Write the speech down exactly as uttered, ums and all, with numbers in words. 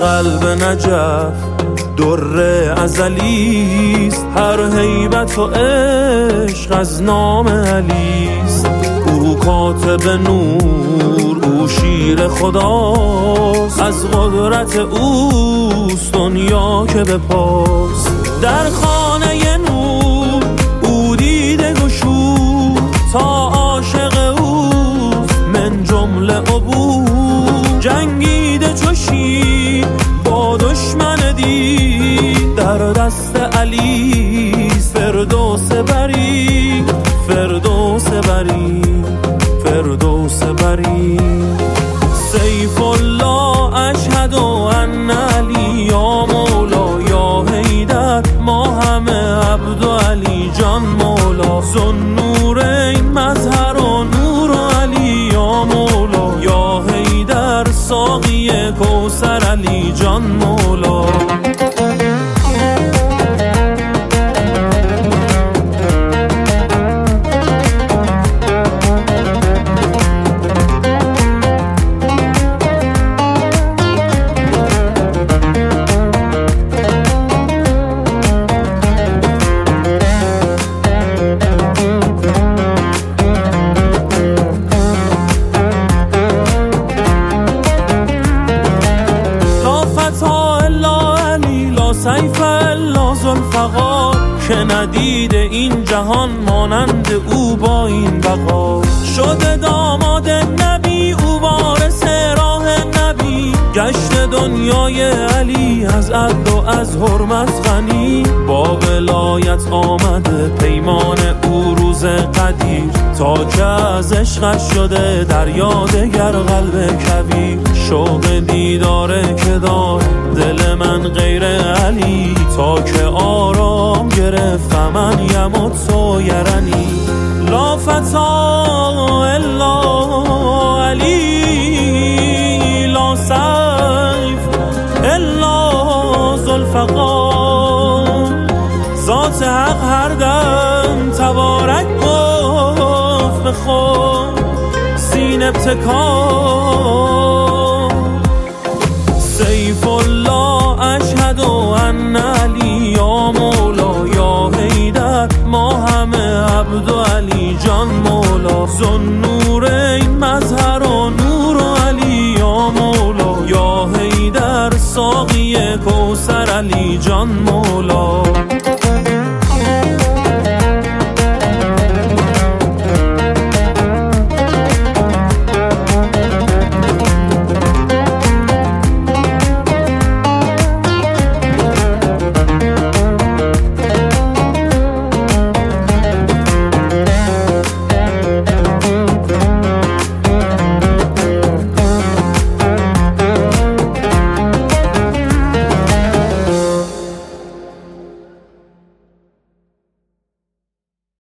قلب نجف در ازلیست، هر هیبت و عشق از نام علیست. او کاتب نور، او شیر خداست، از قدرت اوست دنیا که به پاست. در خانه نور او دیده گشود، تا عاشق اوست من جمله عبود. جنگیده چو شیر با دشمن دید، در دست علیست فردوس بری، فردوس بری، فردوس بری. سیف الله اشهد ان علی یا مولا یا حیدر، ما همه عبد و علی جان مولا. ذوالنورین مظهر و نور و علی یا مولا یا حیدر، ساقی کوثر علی جان مولا. سیف الله ذوالفقار، که ندیده این جهان مانند او با این بقا. شده داماد نبی او وارث راه نبی، گشت دنیای علی از عدل و از حرمت غنی. با ولایت آمده پیمان او روز قدیر، تا که از عشقش شده دریا دگر قلب کبیر. شوق دیداره که دار دل من غیر علی، تا که آرام گرفت من یمت و یرنی. لا فتا الا علی، لا سیف الا ذوالفقار. ذات حق هر دم تبارک گفت به خود سین ابتکار. سیف الله اشهد ان علی یا مولا یا حیدر، ما همه عبد و علی جان مولا. ذوالنورین مظهر و نور و علی یا مولا یا حیدر، ساقی کوثر علی جان مولا.